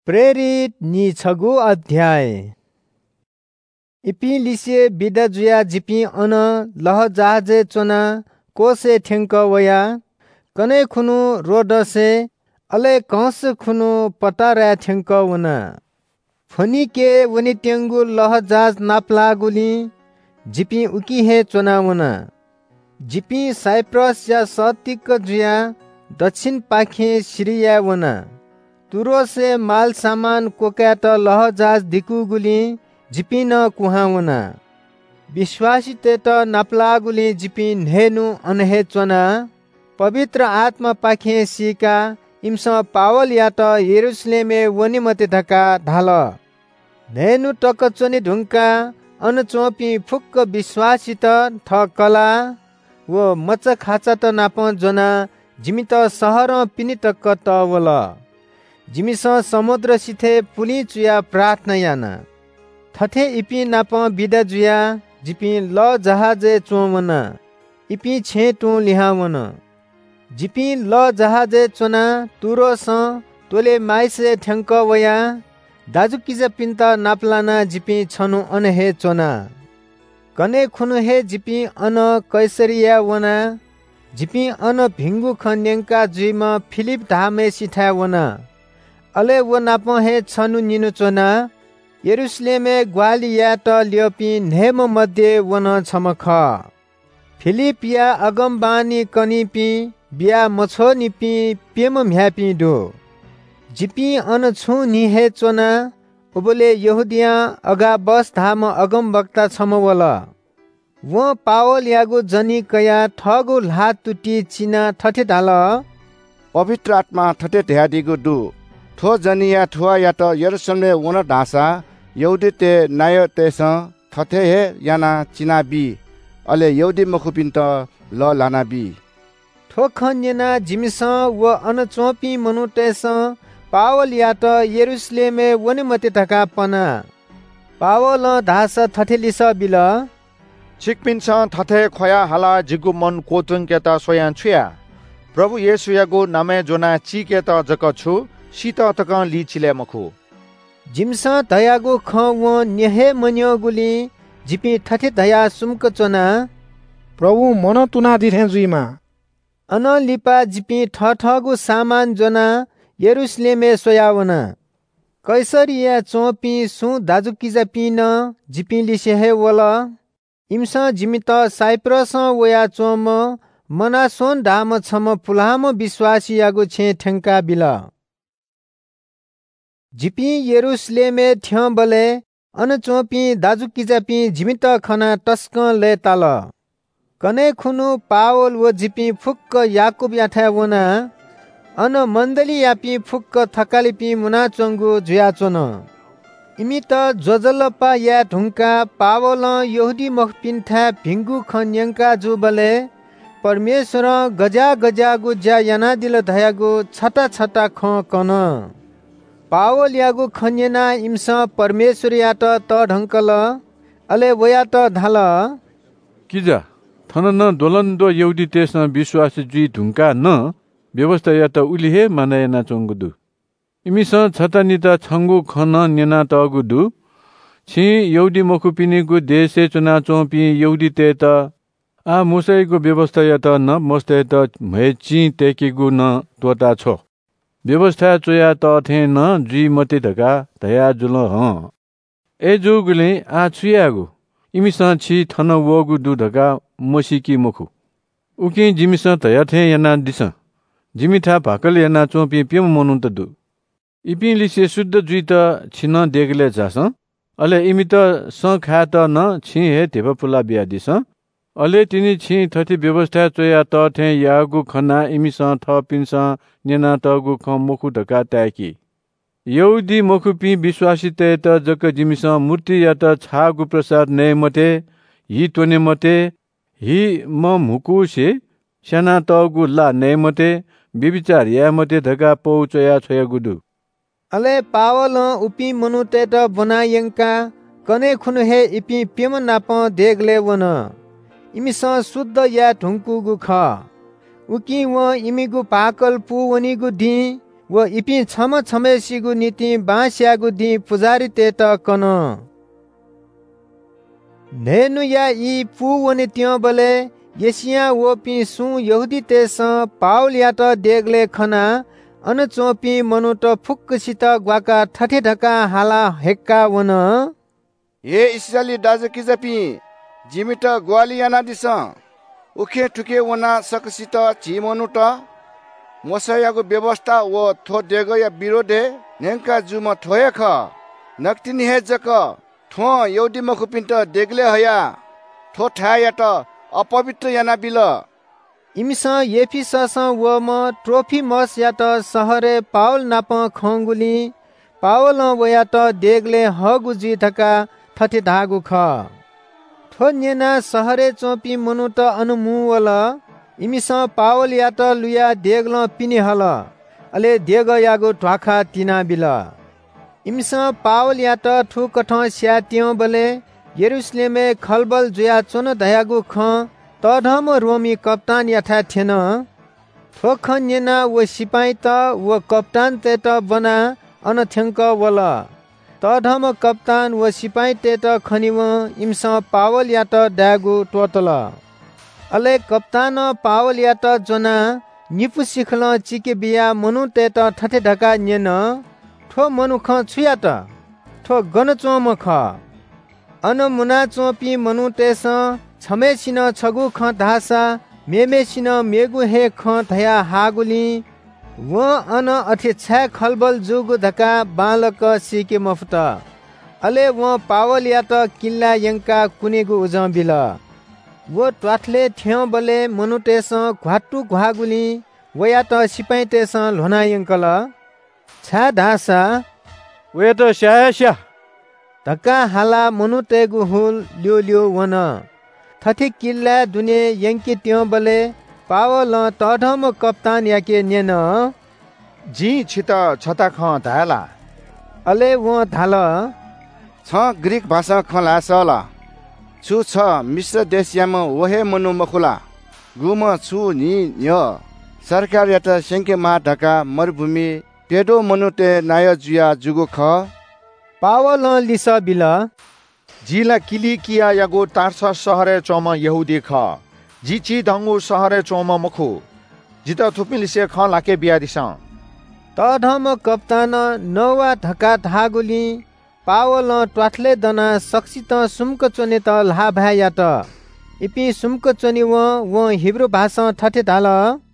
प्रेरित नि 6 अध्याय। इपि लिसे बिदा जुया जिपि अन लह जहाजे चोना कोसे ठेंक वया कने खुनु रोडसे अले कंस खुनु पतारा ठेंक वना फनिके वनि टेंगु लह जहाज नापलागुली जिपि उकी हे चोना वना जिपि साइप्रस या सतिक जुया दक्षिण पाखे सिरिया वना तुरो से माल सामान कोकाट लह जहाज दिकुगुली जिपि न कुहावना विश्वासी तेत नापलागुली जिपि नेनु अनहे चोना पवित्र आत्मा पाखे सिका इम्स पावल या त यरूशलेमे वनि मते धका धाल नेनु टक चोनी ढुंका अन चोपी फुक्क विश्वासी त थ कला व मच खाचा त नाप जोना जिमित सहर पिनि टक्क त वला जिमिस समुद्र सिथे पुली चुया प्रार्थना याना थथे इपि नाप बिदा जुया जिपि ल जहाजे चोवना इपि छे टु लिहावन जिपि ल जहाजे चोना तुरोस तोले माइसे ठ्यांक वया दाजु किज पिन्ता नापलाना जिपि छनु अन हे चोना कने खुनु हे जिपि अन कैसरिया वना जिपि अन भिंगु खन्यंका जुइमा फिलिप धामे सिथा वना अले वो नाप हे छनु निनु चोना यरूशलेमे ग्वालिया त ल्योपी नेम मध्ये वन छमख फिलिपिया अगमबानी कनिपी बिया मछो निपी पेम म्यापी दो जिपी अन छु नि हे चोना उबले यहुदिया अगा बस धाम अगम वक्ता छमवला वो पावल यागु जनी कया ठगु लात तुटी चिना ठठे धाल पवित्र आत्मा ठठे ध्यादिगु दु थो जनिया थुआ या त यरूशलेमले वन ढासा यहुदी ते नाय तेस थथे हे याना चिना बी अले यहुदी मखुपिन त ल लाना बी थो खन्यना जिमिस व अन चोपी मनु तेस पावल या त यरूशलेमे वनि मते धका पना पावल धास थथे लिस बिल छिकपिन स थथे खया हाला जिगु मन कोतुङ केता सोयान छुया प्रभु येशू यागु नामे जोना ची केता जक छु शीत तक ली चिले मखु जिमस दयागु ख व नेहे मन्यो गुली जिपि थथे दया सुमक चोना प्रभु मन तुना दिथे जुइमा अन लिपा जिपि ठठगु सामान जोना यरूशलेमे सोयावना कैसरिया चोपी सु दाजु किजा पिन जिपि लिसे हे वला इम्स जिमित साइप्रस वया चोम मना सोन धाम छम पुलाम विश्वासी यागु छे ठेंका बिला जिपि यरूशलेमे थ्य बले अन चोपी दाजु किजापी जिमित खना टस्क ले ताल कने खुनु पावल व जिपि फुक्क याकुब याथा वना अन मण्डली यापी फुक्क थकालिपी मुना चंगु जुया चोन इमित जोजलपा या ढुंका पावल यहुदी मखपिन्था भिंगु खन्यंका जु बले परमेश्वर गजा गजा गु ज्या याना दिल धयागु छटा छटा ख कन पावल यागु खन्यना इम्स परमेश्वर या त ढंकल अले वया त धाल किजा थन न दोलन्दो यहुदी तेस विश्वास जुई ढुंका न व्यवस्था या त उली हे मानयना चंगुदु इमिस छता निता छंगु खन नेना तगुदु छि यहुदी मखुपिनीगु देशे चुना चोपी यहुदी ते त आ मुसैगु व्यवस्था या त न मस्ते त मेची तेकिगु न तोता छ व्यवस्था चोया त थे न जुई मते धका धया जुल ह ए जुगुले आ छुयागु इमिस छि थन वगु दु धका मसिकी मखु उकि जिमिस धया थे याना दिस जिमिथा भाकल याना चोपी पेम मनु त दु इपि लिसे शुद्ध जुई त छिन देगले जास अले इमि त स खा त न छि हे देव पुला बिया दिस अले तिनी छि थति व्यवस्था चोया त थे यागु खना इमिस थ पिन्स नेना तगु ख मुखु ढका ताकी यहुदी मखुपी विश्वासी ते त जक जिमिस मूर्ति या त छागु प्रसाद नै मते हि तोने मते हि म मुकु से सना तगु ला नै मते बिबिचार या मते धका पौ चोया छोया गुदु अले पावल उपी मनु ते त बनायंका कने खुनु हे इपि पेम नाप देगले वन इमिस शुद्ध या ढुंकुगु ख उकि व इमिगु पाकल पुवनिगु ढी वो इपि छम छमे सिगु नीति बास्यागु दि पुजारी ते त कन नेनु या ई पु वनि त्यो बले येसिया वो पि सु यहुदी ते स पाउल या त देगले खना अन चोपी मनु त फुक्कसित ग्वाका ठठे ढका हाला हेक्का वन हे इस्राएली दाजु किजपि जिमिट ग्वालियाना दिस उखे ठुके वना सकसित झिमनु त मोसयाको व्यवस्था वो थो देगो या विरोधे नेंका जुम थोय ख नक्तिनी हे जक थो यौदी मखुपिन्ट देगले हया थो ठाया त अपवित्र याना बिल इमिस एफिसस व म ट्रोफिमस या त सहरे पाउल नाप खंगुली पाउल वया त देगले हगुजी थका थथे धागु ख थोन्यना सहरे चोपी मनु त अनुमुवल इमिस पावल या त लुया देगल पिने हल अले देग यागो ढ्वाखा तिना बिल इमिस पावल या त ठुकठ स्यात्यो बले यरुशलेमे खलबल जुया चोन दयागु ख तधम रोमी कप्तान याथा थेन ठोखन्यना व सिपाही त व कप्तान ते त बना अनथ्यंक वल तधम कप्तान व सिपाही ते त खनिव इम्स पावल या त दागु टोतल अले कप्तान पावल या त जोना निपु सिखल चिके बिया मनु ते त ठठे ढका न्यन ठो मनुख छुया त ठो गनचोम ख अन मुना चोपी मनु तेस छमेसिन छगु ख धासा मेमेसिन मेगु हे ख धया हागुली व अन अथे छा खलबल जुगु धका बालक सिके मफत अले व पावल या त किल्ला यंका कुनेगु उजबिल वो ट्वाथले थ्यो बले मनुतेस घाटु घागुली वया त सिपाइतेस लोना यंकल छा धासा वे त स्यास्या धक्का हाला मनुतेगु हुल ल्यो ल्यो वन थथि किल्ला दुने यंकी त्यो बले पावल तधम कप्तान याके नेन जी छिता छता ख धाला अले वो धाल छ ग्रीक भाषा खला सला छु छ मिश्र देशयाम वहे मनु मखुला गुम छु नि न्य सरकार यात सेंके मा ढका मरुभूमि टेडो मनुते नाय जुया जुगु ख पावल लिस बिल जिला किलिकिया यागो तार्स सहरे चोम यहुदी ख जिची दंगु सहरे चोम मखु जिता थुपिलिसे ख लाके बिया दिसा तधम कप्तान नवा धक्का धागुली पावल ट्वाथले दना सक्सित सुम्क चोने त लाभा या त इपि सुम्क चोनी व हिब्रू भाषा ठठे धाल